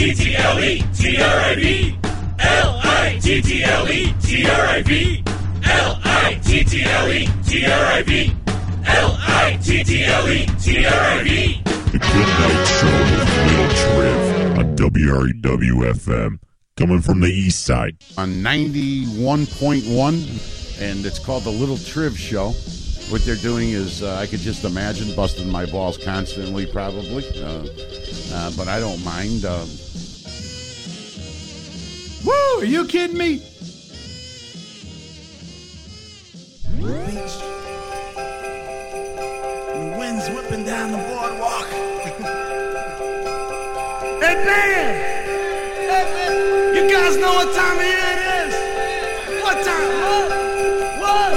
L-I-T-T-L-E-T-R-I-V. L-I-T-T-L-E-T-R-I-V. L-I-T-T-L-E-T-R-I-V. L-I-T-T-L-E-T-R-I-V. The Good Night Show with Little Triv on WREW-FM, coming from the east side. On 91.1, and it's called The Little Triv Show. What they're doing is, I could just imagine busting my balls constantly, probably, but I don't mind. Woo! Are you kidding me? Beach. The wind's whipping down the boardwalk. Hey, man! You guys know what time of year it is? What time? What?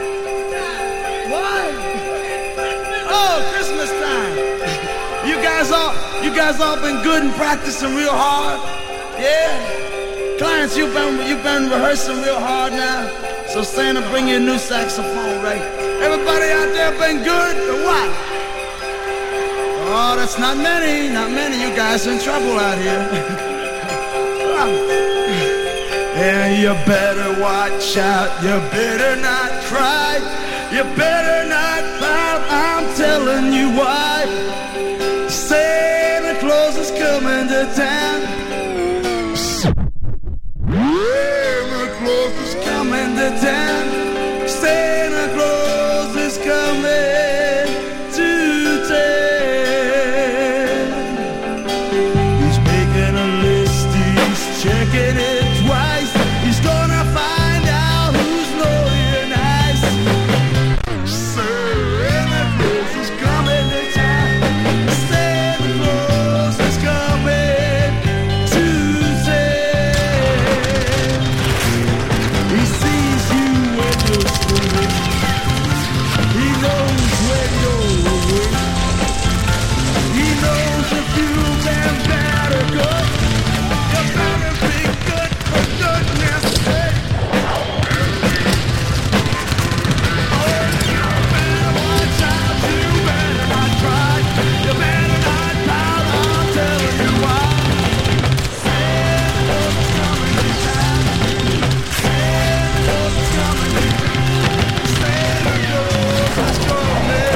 Oh, Christmas time. You guys all been good and practicing real hard? Yeah? Clients, you've been rehearsing real hard now. So Santa, bring you a new saxophone, right? Everybody out there been good or what? Oh, that's not many. You guys are in trouble out here. Yeah, you better watch out. You better not cry. You better not pout. I'm telling you why. Santa Claus is coming to town. Santa Claus is coming to town. Santa Claus is coming to town. He's making a list, he's checking it twice. He's gonna find out who's naughty and nice. Santa Claus is coming to town. Santa Claus is coming to town. He sees you when you're sleeping. He knows when you're awake. He knows if you've been bad or good. You better be good for goodness sake. Oh, you better watch out. You better not cry. You better not pout. I'm telling you why. Santa Claus is coming to town. Santa Claus is coming to town. Santa Claus is coming.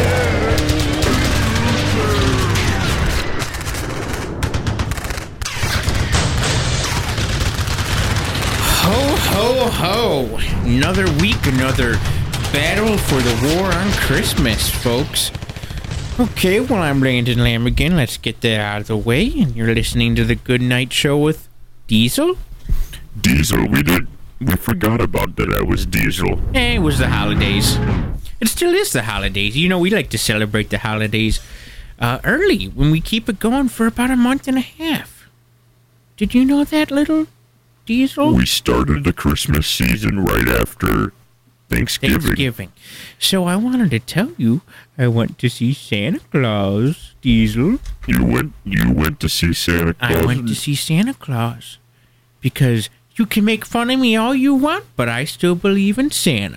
Ho, ho, ho. Another week, another battle for the war on Christmas, folks. Okay, well, I'm Landon Lambigan. Let's get that out of the way. And you're listening to the Good Night Show with Diesel. Diesel, we forgot about that I was Diesel. It was the holidays. It still is the holidays. You know, we like to celebrate the holidays early when we keep it going for about a month and a half. Did you know that, little Diesel? We started the Christmas season right after Thanksgiving. So I wanted to tell you, I went to see Santa Claus, Diesel. You went to see Santa Claus? I went to see Santa Claus because you can make fun of me all you want, but I still believe in Santa.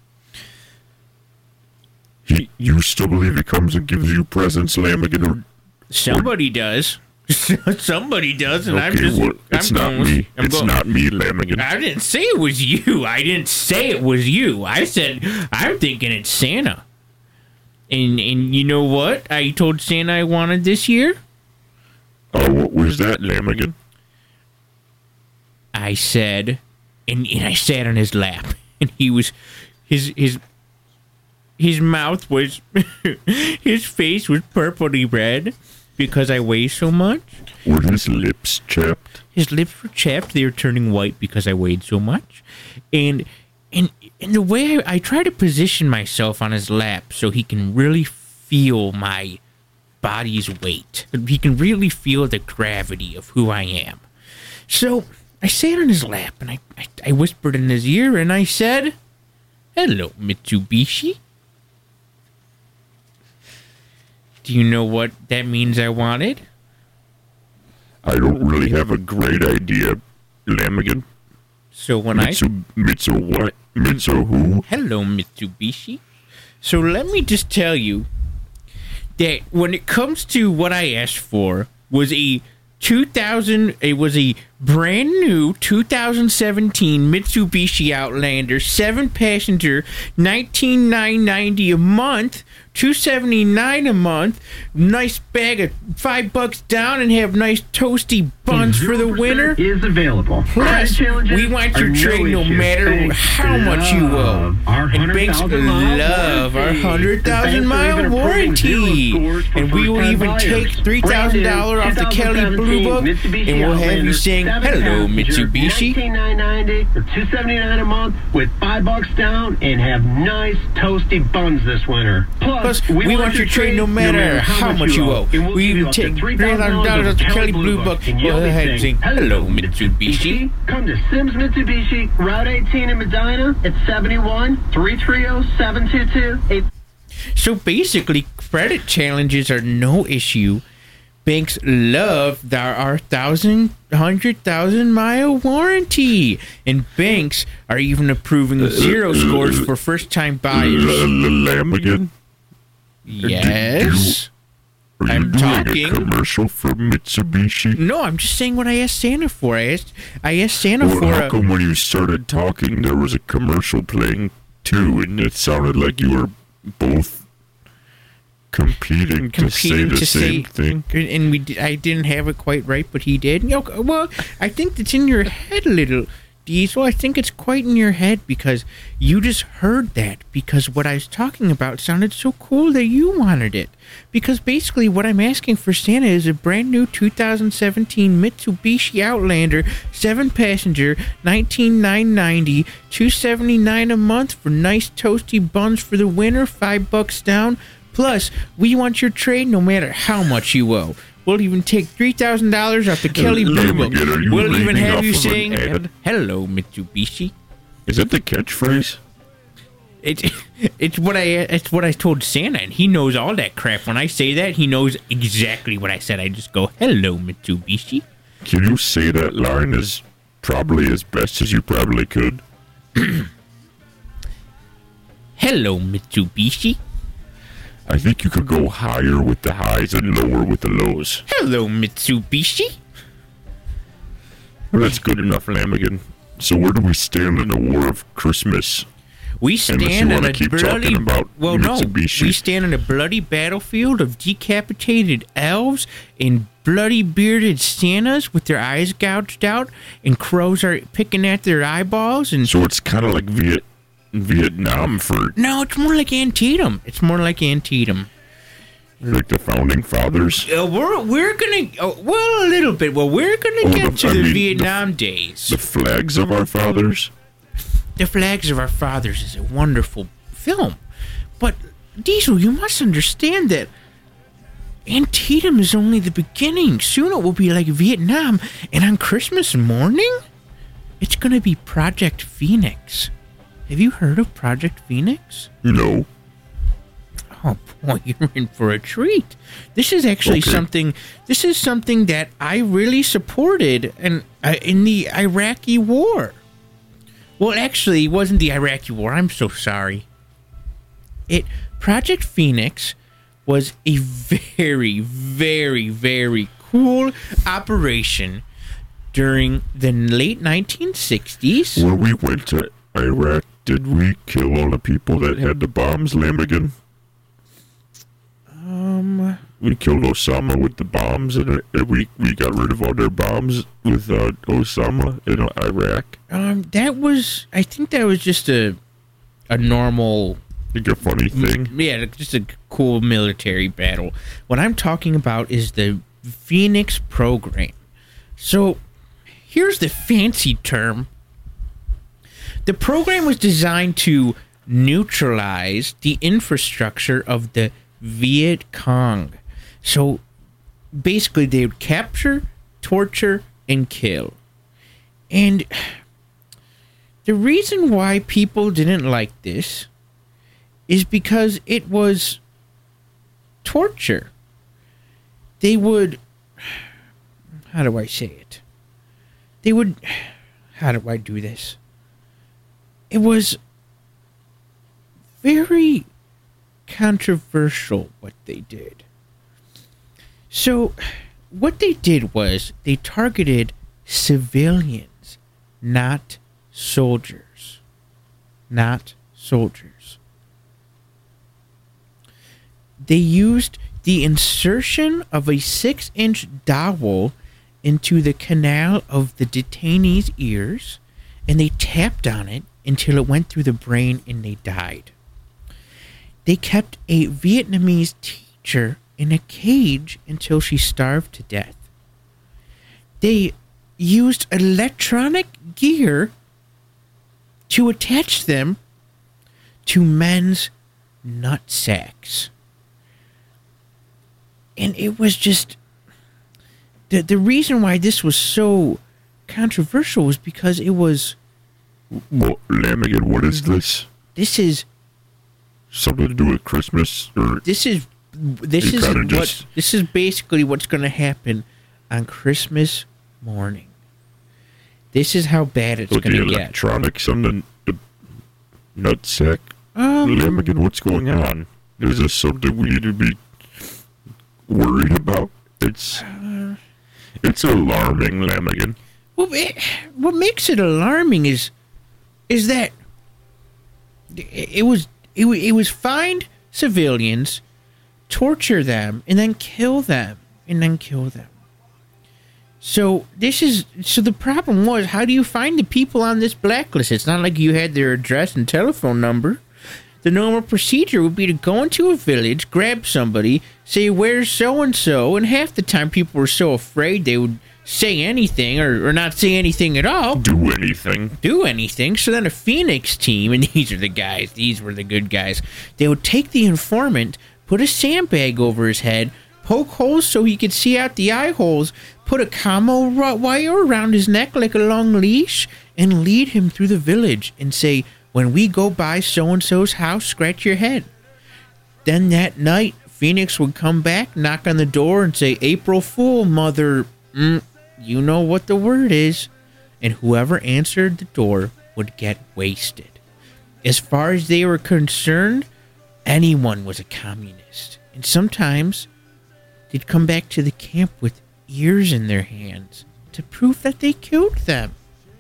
You still believe he comes and gives you presents, Lambigan? Somebody does. Somebody does, and okay, it's not me, Lambigan. I didn't say it was you. I said, I'm thinking it's Santa. And you know what I told Santa I wanted this year? Oh, what was that, Lambigan? I said, and I sat on his lap, and he was, his mouth was, his face was purpley red. Because I weigh so much. Were his lips chapped? His lips were chapped. They were turning white because I weighed so much. And the way I try to position myself on his lap so he can really feel my body's weight. He can really feel the gravity of who I am. So I sat on his lap and I whispered in his ear and I said, "Hello, Mitsubishi." Do you know what that means I wanted? I don't really have a great idea, Lambigan. So when Mitsu what? Mitsu who? Hello, Mitsubishi. So let me just tell you that when it comes to what I asked for was a It was a brand new 2017 Mitsubishi Outlander, 7-passenger, $19,990 a month, $279 a month. Nice bag of $5 down, and have nice toasty buns for the winter. Is available. Plus, we want your trade no matter how much you owe. And banks love our 100,000-mile warranty. And we will even take $3,000 off the Kelly Blue Book, and we'll have you saying, "Hello, Mitsubishi." $19,990 for $279 a month with $5 down, and have nice toasty buns this winter. Plus, we want your trade no matter how much you owe. We even take $3,000 off the Kelly Blue Book, and we'll have you saying, "Hello, Mitsubishi." Come to Sims Mitsubishi, Route 18 in Medina at 71-330-722. So basically, credit challenges are no issue. Banks love our 100,000-mile warranty. And banks are even approving zero scores for first-time buyers. Lamigan? Yes? Are you I'm doing talking. a commercial for Mitsubishi? No, I'm just saying what I asked Santa for. I asked Santa Well, for how come when you started talking, there was a commercial playing too, and it sounded like you were both competing to say the same thing? And I didn't have it quite right, but he did. Well, I think it's in your head a little, Diesel. I think it's quite in your head because you just heard that, because what I was talking about sounded so cool that you wanted it. Because basically what I'm asking for Santa is a brand new 2017 Mitsubishi Outlander, 7-passenger, $19,990, $279 a month for nice toasty buns for the winter, $5 down. Plus, we want your trade no matter how much you owe. We'll even take $3,000 off the Kelly Blue Book. We'll even have you saying, "Hello, Mitsubishi." Is that the catchphrase? It's what I told Santa, and he knows all that crap. When I say that, he knows exactly what I said. I just go, "Hello, Mitsubishi." Can you say that line as best as you probably could? "Hello, Mitsubishi." I think you could go higher with the highs and lower with the lows. "Hello, Mitsubishi." Well, that's good enough, Lamigan. So where do we stand in the war of Christmas? We Unless you stand in wanna a keep bloody talking about Mitsubishi. we stand in a bloody battlefield of decapitated elves and bloody bearded Santas with their eyes gouged out, and crows are picking at their eyeballs. And So it's kind of like Vietnam for no, it's more like Antietam. like the founding fathers. We're gonna a little bit. Well, we're gonna get to the Vietnam days. The flags of our fathers. The Flags of Our Fathers is a wonderful film. But, Diesel, you must understand that Antietam is only the beginning. Soon it will be like Vietnam. And on Christmas morning, it's going to be Project Phoenix. Have you heard of Project Phoenix? No. Oh, boy, you're in for a treat. This is actually something that I really supported in the Iraqi war. Well, actually, it wasn't the Iraqi war. I'm so sorry. Project Phoenix was a very, very, very cool operation during the late 1960s. When we went to Iraq, did we kill all the people that had the bombs, Lamigan? We killed Osama with the bombs, and we got rid of all their bombs with Osama in Iraq. I think that was just a normal, Like a funny thing. Yeah, just a cool military battle. What I'm talking about is the Phoenix program. So, here's the fancy term. The program was designed to neutralize the infrastructure of the Viet Cong. So, basically, they would capture, torture, and kill. And the reason why people didn't like this is because it was torture. They would... How do I say it? They would... How do I do this? It was very controversial what they did. So, what they did was they targeted civilians, not soldiers. Not soldiers. They used the insertion of a 6-inch dowel into the canal of the detainee's ears, and they tapped on it until it went through the brain and they died. They kept a Vietnamese teacher in a cage until she starved to death. They used electronic gear to attach them to men's nut sacks. And it was just... The reason why this was so controversial was because it was... Well, Lamigan, what is this? This is... Something to do with Christmas? Or This is basically what's going to happen on Christmas morning. This is how bad it's with going the to get. electronics on the nutsack? Lamigan, what's going on? Is this something we need to be worried about? It's alarming, Lamigan. Well, what makes it alarming is that it was find civilians, torture them, and then kill them, So the problem was, how do you find the people on this blacklist? It's not like you had their address and telephone number. The normal procedure would be to go into a village, grab somebody, say, where's so-and-so, and half the time people were so afraid they would say anything or not say anything at all. Do anything. So then a Phoenix team, and these were the good guys, they would take the informant, put a sandbag over his head, poke holes so he could see out the eye holes, put a camo wire around his neck like a long leash, and lead him through the village and say, when we go by so-and-so's house, scratch your head. Then that night, Phoenix would come back, knock on the door, and say, April Fool, mother... you know what the word is. And whoever answered the door would get wasted. As far as they were concerned, anyone was a communist. And sometimes they'd come back to the camp with ears in their hands to prove that they killed them.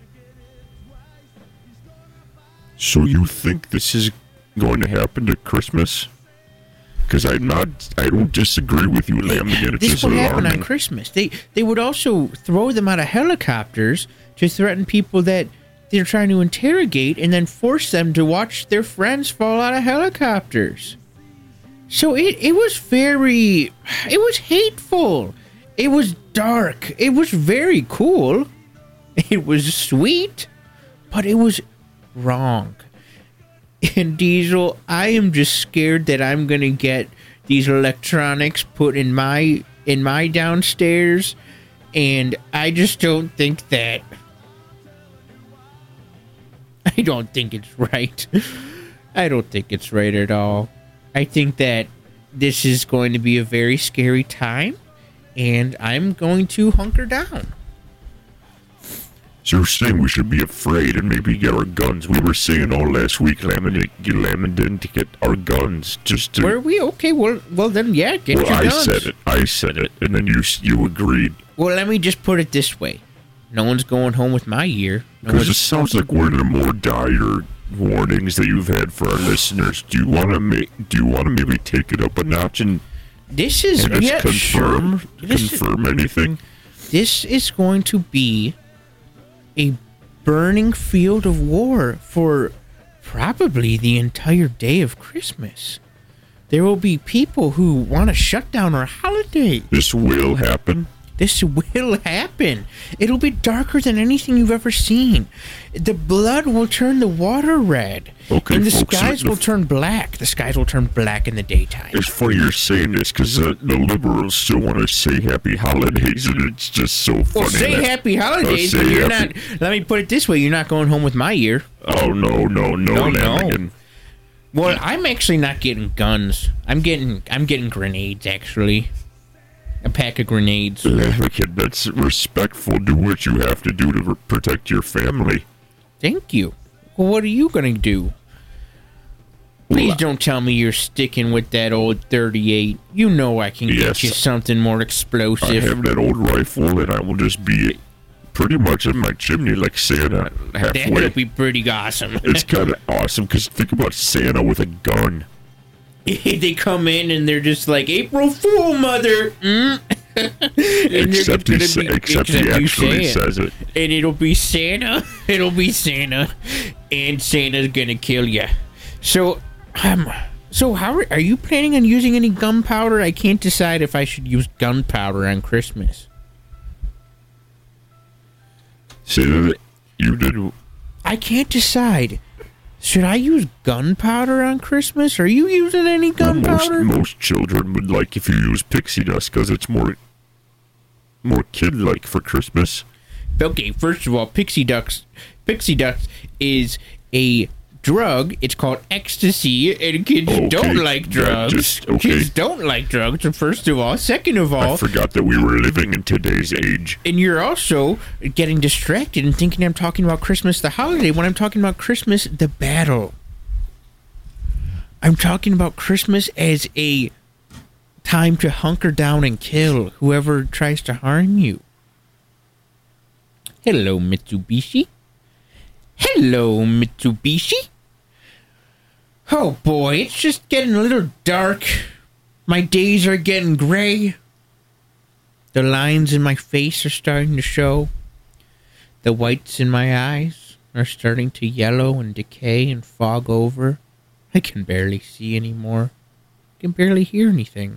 So you think this is going to happen at Christmas? Because I don't disagree with you, Lamigan. It's This just would happen alarming. on Christmas. They would also throw them out of helicopters to threaten people that they're trying to interrogate and then force them to watch their friends fall out of helicopters. So it was hateful. It was dark. It was very cool. It was sweet, but it was wrong. And Diesel, I am just scared that I'm gonna get these electronics put in my downstairs, and I just don't think that. I don't think it's right. I don't think it's right at all. I think that this is going to be a very scary time, and I'm going to hunker down. So you're saying we should be afraid and maybe get our guns? We were saying all last week, Lamigan, to get our guns just to... Were we? Okay, well then, yeah, get your I guns. said it, and then you agreed. Well, let me just put it this way. No one's going home with my year. Because it sounds like one of the more dire warnings that you've had for our listeners. Do you want to maybe take it up a notch and This is just yeah, confirm sure. confirm anything? This is going to be a burning field of war for probably the entire day of Christmas. There will be people who want to shut down our holiday. This will happen. This will happen. It'll be darker than anything you've ever seen. The blood will turn the water red. Okay, and the folks, skies will turn black. The skies will turn black in the daytime. It's funny you're saying this because the liberals still want to say happy holidays, and it's just so funny. Well, say happy holidays, say but you're happy- not... Let me put it this way. You're not going home with my year. Oh, no, Lamigan. Well, I'm actually not getting guns. I'm getting grenades, actually. A pack of grenades. Lamigan, that's respectful. Do what you have to do to protect your family. Thank you. Well, what are you going to do? Please don't tell me you're sticking with that old 38. You know I can Yes. get you something more I explosive. have that old rifle, and I will just be pretty much in my chimney like Santa That halfway. would be pretty awesome. It's kind of awesome because think about Santa with a gun. They come in and they're just like, April Fool, mother. And Except he, except he you actually say it. says it. And it'll be Santa. It'll be Santa. And Santa's gonna kill you. So how are you planning on using any gunpowder? I can't decide if I should use gunpowder on Christmas. Say that you did. I can't decide. Should I use gunpowder on Christmas? Are you using any gunpowder? Most children would like if you use pixie dust because it's more kid-like for Christmas. Okay, first of all, pixie dust is a drug. It's called ecstasy, and kids Okay, don't like that drugs. okay. Kids don't like drugs, first of all. Second of all, I forgot that we were living in today's age. and you're also getting distracted and thinking I'm talking about Christmas the holiday when I'm talking about Christmas the battle. I'm talking about Christmas as a time to hunker down and kill whoever tries to harm you. Hello, Mitsubishi. Hello, Mitsubishi. Oh boy, it's just getting a little dark. My days are getting gray. The lines in my face are starting to show. The whites in my eyes are starting to yellow and decay and fog over. I can barely see anymore. I can barely hear anything.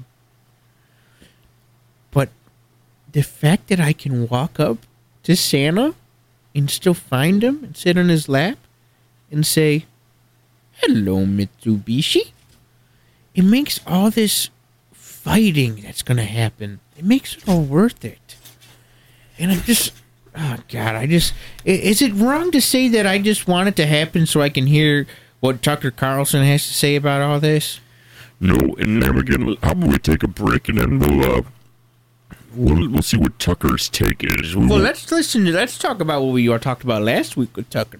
But the fact that I can walk up to Santa and still find him and sit on his lap and say, "Hello, Mitsubishi," it makes all this fighting that's going to happen, it makes it all worth it. And I'm just, oh God, is it wrong to say that I just want it to happen so I can hear what Tucker Carlson has to say about all this? No, and then again, how about we take a break and then we'll see what Tucker's take is. Well, let's talk about what we talked about last week with Tucker.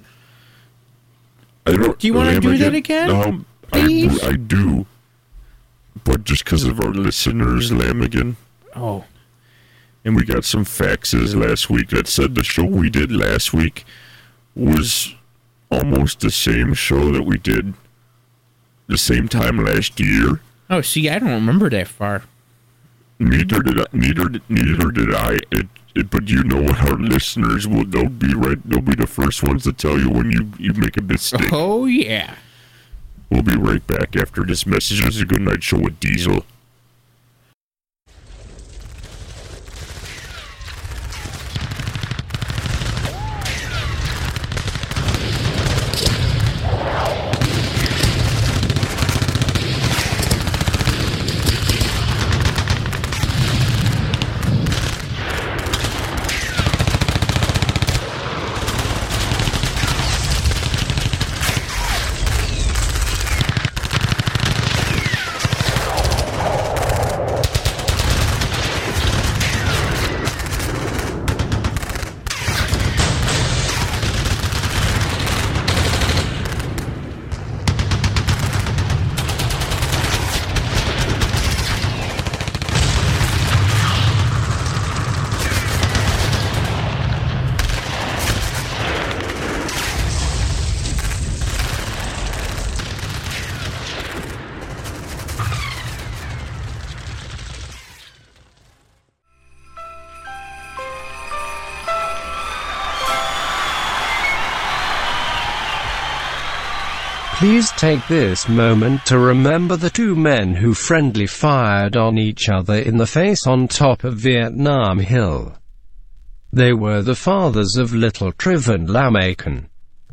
Do you want to do that again? Please? I do. But just because of our listeners, Lamigan. Oh. And we got some faxes last week that said the show we did last week was almost the same show that we did the same time last year. Oh, see, I don't remember that far. Neither did I. But you know what, our listeners will. They'll be the first ones to tell you when you make a mistake. Oh yeah. We'll be right back after this message. This is a Good Night Show with Diesel. Please take this moment to remember the two men who friendly fired on each other in the face on top of Vietnam Hill. They were the fathers of Little Triv and Lamakan.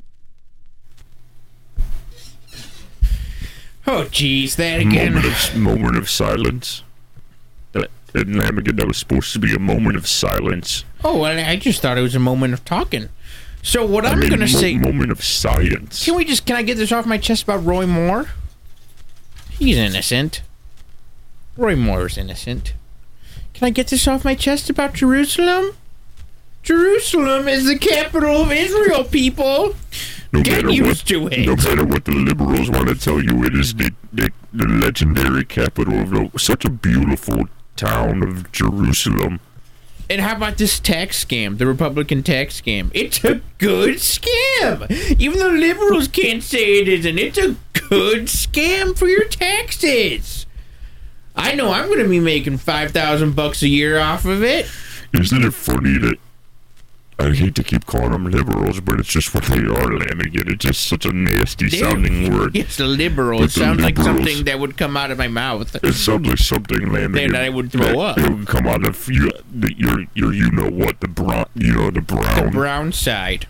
Oh, jeez, that again. Moment of silence. And Lamigan, that was supposed to be a moment of silence. Oh, well, I just thought it was a moment of talking. So what I'm going to say... moment of science. Can I get this off my chest about Roy Moore? He's innocent. Roy Moore's innocent. Can I get this off my chest about Jerusalem? Jerusalem is the capital of Israel, people. Get used to it. No matter what the liberals want to tell you, it is the legendary capital of such a beautiful town of Jerusalem. And how about this tax scam, the Republican tax scam? It's a good scam. Even the liberals can't say it isn't. It's a good scam for your taxes. I know I'm going to be making $5,000 a year off of it. Isn't it funny that I hate to keep calling them liberals, but it's just what they are, Lanigan. It's just such a nasty sounding word. Yes, liberal. It sounds like something that would come out of my mouth. It sounds like something, Lanigan, that I would throw up. It would come out of your you know what, the brown. The brown side.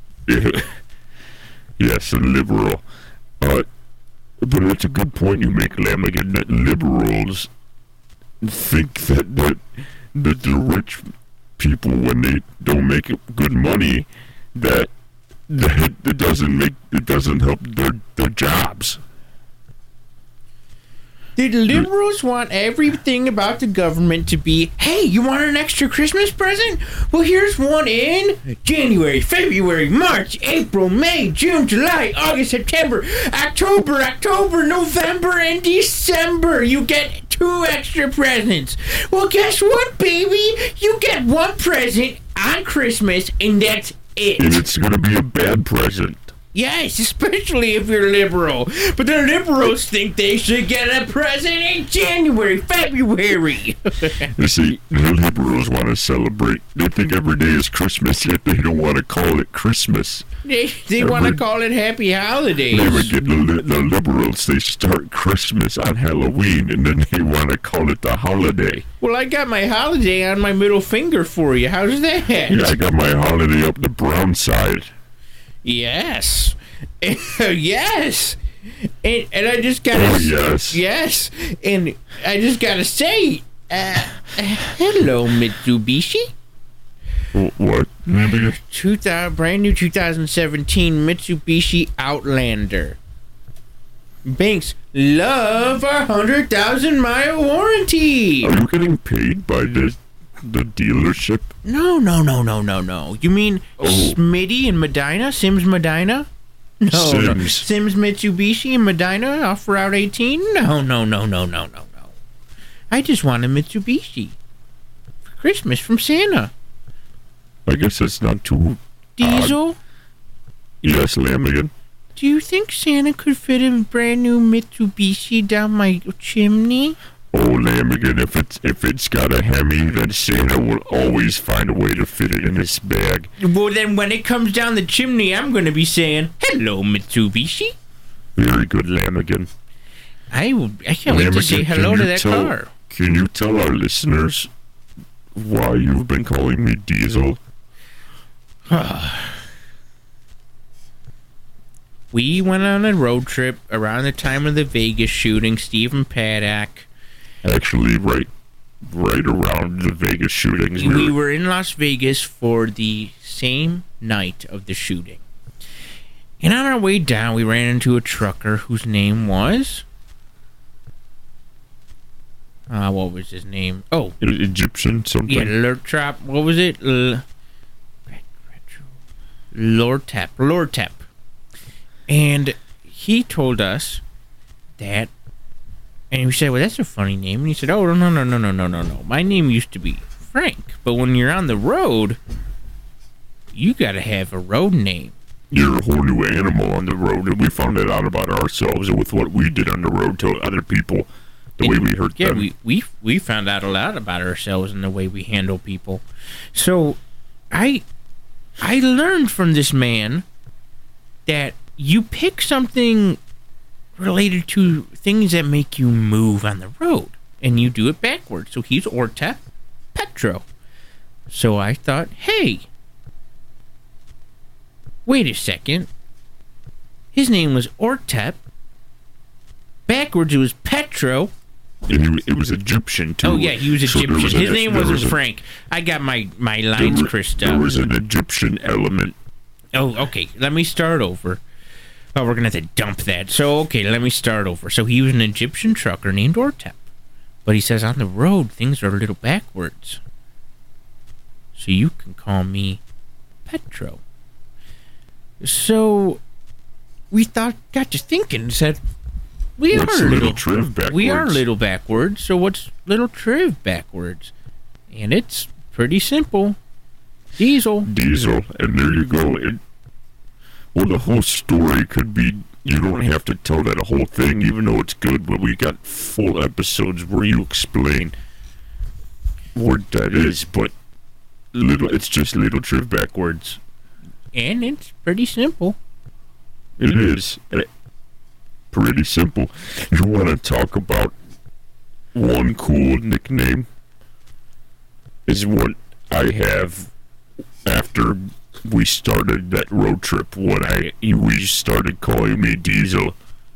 Yes, a liberal. But it's a good point you make, Lanigan, that liberals think that the rich people, when they don't make good money, that it doesn't help their jobs. The liberals want everything about the government to be, hey, you want an extra Christmas present? Well, here's one in January, February, March, April, May, June, July, August, September, October, November, and December. You get 2 extra presents. Well, guess what, baby? You get 1 present on Christmas, and that's it. And it's going to be a bad present. Yes, especially if you're liberal. But the liberals think they should get a present in January, February. You see, the liberals want to celebrate. They think every day is Christmas, yet they don't want to call it Christmas. They want to call it Happy Holidays. They would get the liberals, they start Christmas on Halloween, and then they want to call it the holiday. Well, I got my holiday on my middle finger for you. How's that? Yeah, I got my holiday up the brown side. Yes. Yes. And I just gotta... Oh, yes. Yes. And I just gotta say, hello, Mitsubishi. What? Brand new 2017 Mitsubishi Outlander. Banks love our 100,000-mile warranty. Are you getting paid by the dealership? No. You mean Smitty and Medina? Sims Medina? No. Sims Mitsubishi and Medina off Route 18? No. I just want a Mitsubishi for Christmas from Santa. I guess that's not too... Diesel? Yes, Lamigan. Do you think Santa could fit a brand new Mitsubishi down my chimney? Oh, Lamigan, if it's got a Hemi, then Santa will always find a way to fit it in his bag. Well, then when it comes down the chimney, I'm going to be saying, hello, Mitsubishi. Very good, Lamigan. I can't wait to say hello to that car. Can you tell our listeners why you've been calling me Diesel? We went on a road trip around the time of the Vegas shooting. Stephen Paddock. Actually, right around the Vegas shootings. We were in Las Vegas for the same night of the shooting. And on our way down, we ran into a trucker whose name was... what was his name? Oh. Egyptian something? Yeah, Lortrap. What was it? Lortep. And he told us that, and we said, well, that's a funny name. And he said, oh, no. My name used to be Frank. But when you're on the road, you got to have a road name. You're a whole new animal on the road, and we found that out about ourselves and with what we did on the road to other people, the way we hurt them. Yeah, we found out a lot about ourselves and the way we handle people. So I learned from this man that you pick something related to things that make you move on the road, and you do it backwards. So he's Ortep Petro. So I thought, hey, wait a second. His name was Ortep. Backwards it was Petro. And it was Egyptian, too. Oh, yeah, he was Egyptian. His name wasn't Frank. I got my lines crossed out. There was an Egyptian element. Oh, okay. Let me start over. Oh, we're going to have to dump that. So, okay, let me start over. So he was an Egyptian trucker named Ortep. But he says on the road, things are a little backwards. So you can call me Petro. So we got to thinking and said, What's Little Triv backwards? We are little backwards, so what's Little Triv backwards? And it's pretty simple. Diesel. Diesel, and there you go. Well, the whole story could be, you don't have to tell that whole thing, even though it's good, but we got full episodes where you explain what that is, but it's just Little Triv backwards. And it's pretty simple. It is. Pretty simple. You want to talk about one cool nickname? Is what I have after we started that road trip. We started calling me Diesel.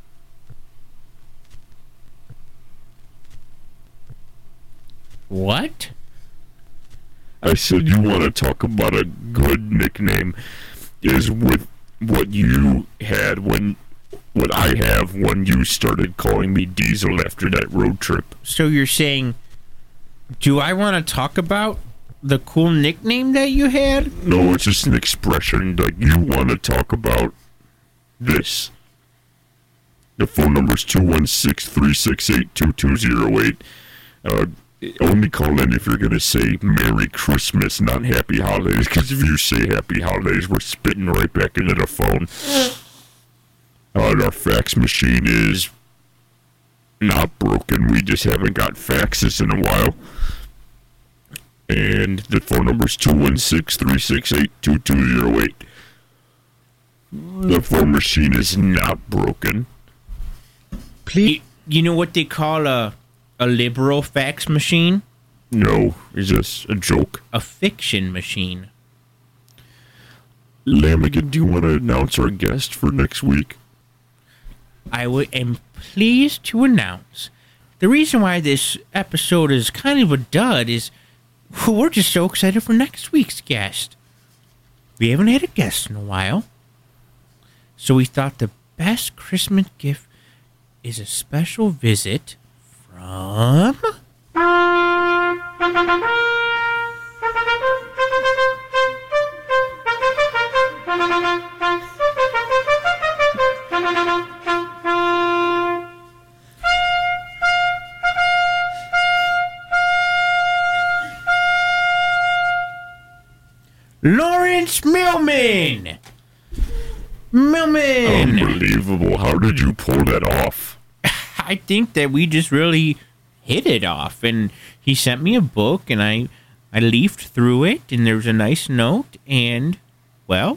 What? I said you want to talk about a good nickname is with what you had what I have when you started calling me Diesel after that road trip. So you're saying, do I want to talk about the cool nickname that you had? No, it's just an expression. Like, you want to talk about this. The phone number is 216-368-2208. Only call in if you're going to say Merry Christmas, not Happy Holidays, because if you say Happy Holidays, we're spitting right back into the phone. Our fax machine is not broken. We just haven't got faxes in a while. And the phone number is 216-368-2208. The phone machine is not broken. Please. You know what they call a liberal fax machine? No, it's just a joke. A fiction machine. Lamigan, do you want to announce our guest for next week? I am pleased to announce the reason why this episode is kind of a dud is we're just so excited for next week's guest. We haven't had a guest in a while, so we thought the best Christmas gift is a special visit from... Lawrence Millman! Unbelievable. How did you pull that off? I think that we just really hit it off. And he sent me a book, and I leafed through it, and there was a nice note, and, well,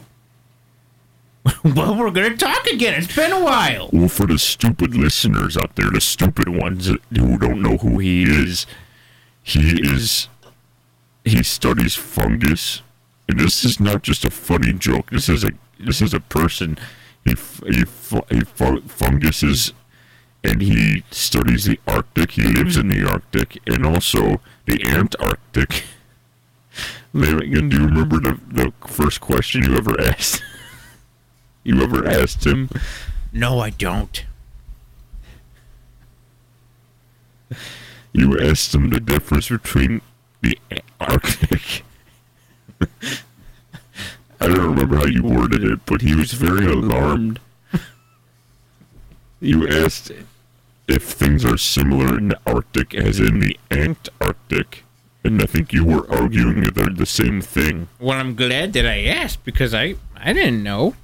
we're going to talk again. It's been a while. Well, for the stupid listeners out there, the stupid ones who don't know who he studies fungus. And this is not just a funny joke. This is a person. He funguses, and he studies the Arctic. He lives in the Arctic and also the Antarctic. Lamigan, do you remember the first question you ever asked? You ever asked him? No, I don't. You asked him the difference between the Arctic. I don't remember how you worded it, but he was very alarmed. You asked if things are similar in the Arctic as in the Antarctic, and I think you were arguing that they're the same thing. Well, I'm glad that I asked, because I didn't know.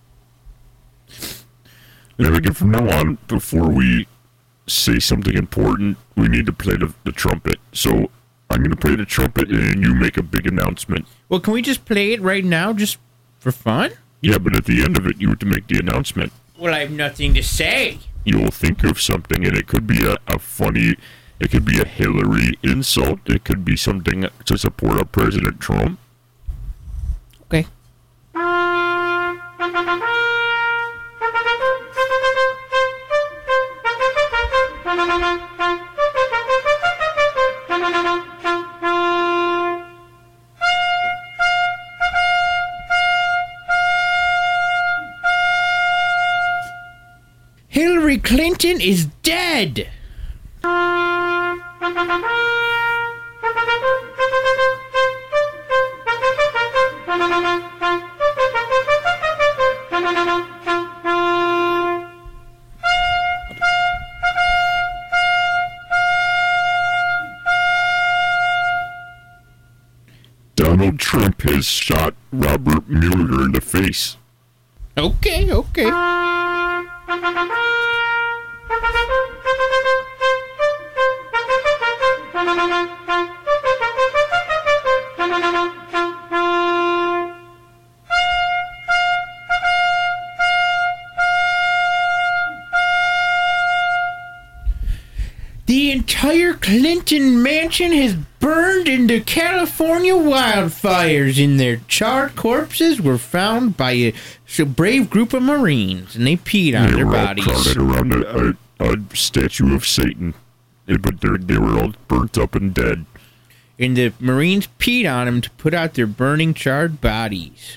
And again, from now on, before we say something important, we need to play the trumpet. So I'm going to play the trumpet, and you make a big announcement. Well, can we just play it right now, just for fun? Yeah, but at the end of it, you have to make the announcement. Well, I have nothing to say. You'll think of something, and it could be a funny, it could be a Hillary insult, it could be something to support our President Trump. Okay. Hillary Clinton is dead. Donald Trump has shot Robert Mueller in the face. Okay. The entire Clinton mansion has burned into California wildfires, and their charred corpses were found by a brave group of Marines, and they peed on their were all bodies. crowded around a statue of Satan, but they were all burnt up and dead. And the Marines peed on them to put out their burning, charred bodies.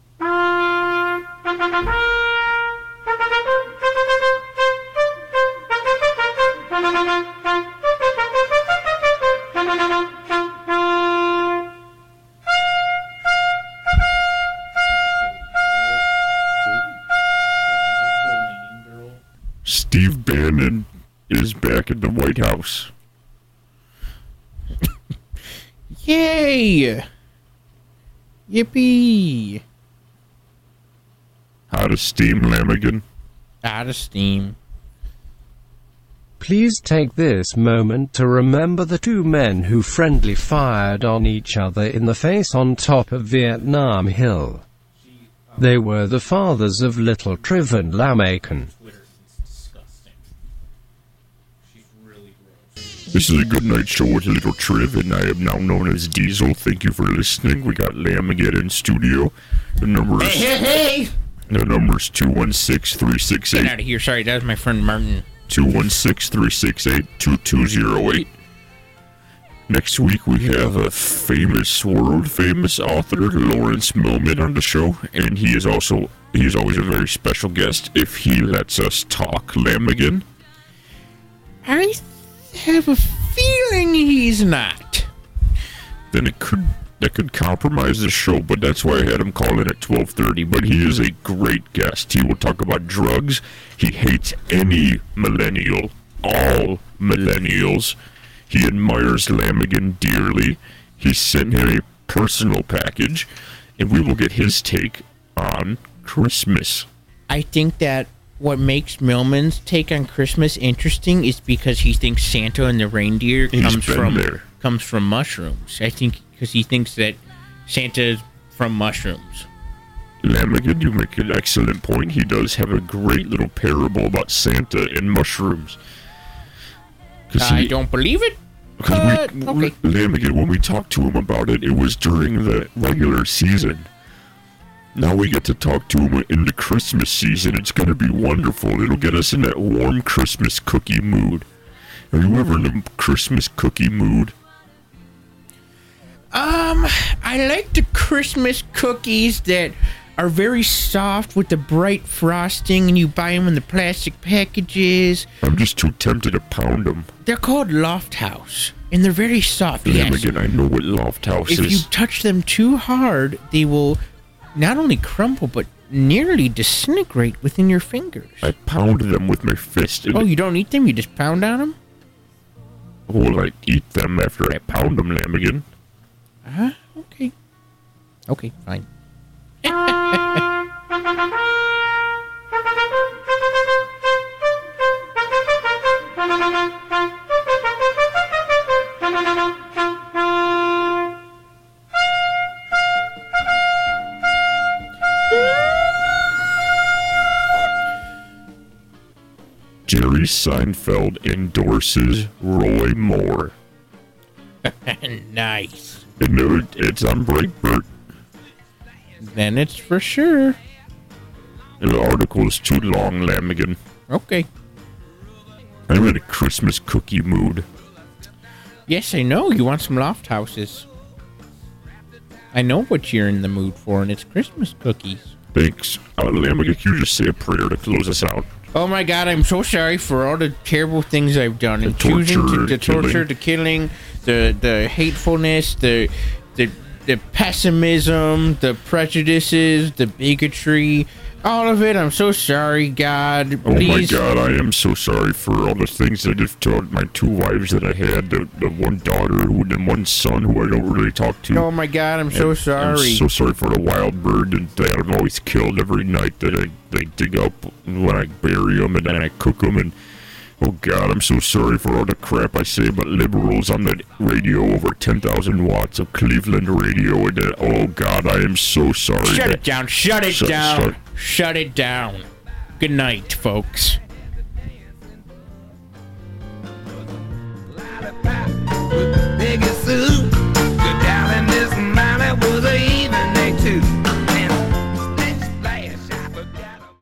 Steve Bannon is back at the White House. Yay! Yippee! Out of steam, Lamigan. Out of steam. Please take this moment to remember the two men who friendly fired on each other in the face on top of Vietnam Hill. They were the fathers of Little Triv and Lamakin. This is a good night show with Little Triv, and I am now known as Diesel. Thank you for listening. We got Lamigan in studio. The number is... Hey! The number is 216-368... Get out of here. Sorry, that was my friend Martin. 216-368-2208. Next week we have a world-famous author, Lawrence Millman, on the show, and he is always a very special guest if he lets us talk. Lamigan. I have a feeling he's not. Then that could compromise the show, but that's why I had him call in at 12:30. But he is a great guest. He will talk about drugs. He hates any millennial, all millennials. He admires Lamigan dearly. He sent him a personal package, and we will get his take on Christmas. I think that what makes Millman's take on Christmas interesting is because he thinks Santa and the reindeer comes from mushrooms. I think because he thinks that Santa's from mushrooms. Lamigan, you make an excellent point. He does have a great little parable about Santa and mushrooms. I don't believe it. Okay. Lamigan, when we talked to him about it, it was during the regular season. Now we get to talk to him in the Christmas season. It's going to be wonderful. It'll get us in that warm Christmas cookie mood. Are you ever in a Christmas cookie mood? I like the Christmas cookies that are very soft with the bright frosting, and you buy them in the plastic packages. I'm just too tempted to pound them. They're called Loft House, and they're very soft. Lamigan, yes. I know what Loft House is. If you touch them too hard, they will not only crumble, but nearly disintegrate within your fingers. I pound them with my fist. Oh, you don't eat them? You just pound on them? Well, I eat them after I pound them, Lamigan. Okay. Okay, fine. Jerry Seinfeld endorses Roy Moore. Nice. And it's on Breitbart. Then it's for sure. And the article is too long, Lamigan. Okay. I'm in a Christmas cookie mood. Yes, I know. You want some Loft Houses. I know what you're in the mood for, and it's Christmas cookies. Thanks. Lamigan, can you just say a prayer to close us out? Oh my God, I'm so sorry for all the terrible things I've done. And choosing the torture, the killing, the hatefulness, the pessimism, the prejudices, the bigotry, all of it. I'm so sorry, God. Please. Oh my God, I am so sorry for all the things I did to my 2 wives that I had, the one daughter and one son who I don't really talk to. Oh my God, I'm so sorry. I'm so sorry for the wild bird that I'm always killed every night that I dig up when I bury them and then I cook them. And oh God, I'm so sorry for all the crap I say about liberals on the radio, over 10,000 watts of Cleveland radio. And oh God, I am so sorry. Shut it down. Shut it down. Shut it down. Good night, folks.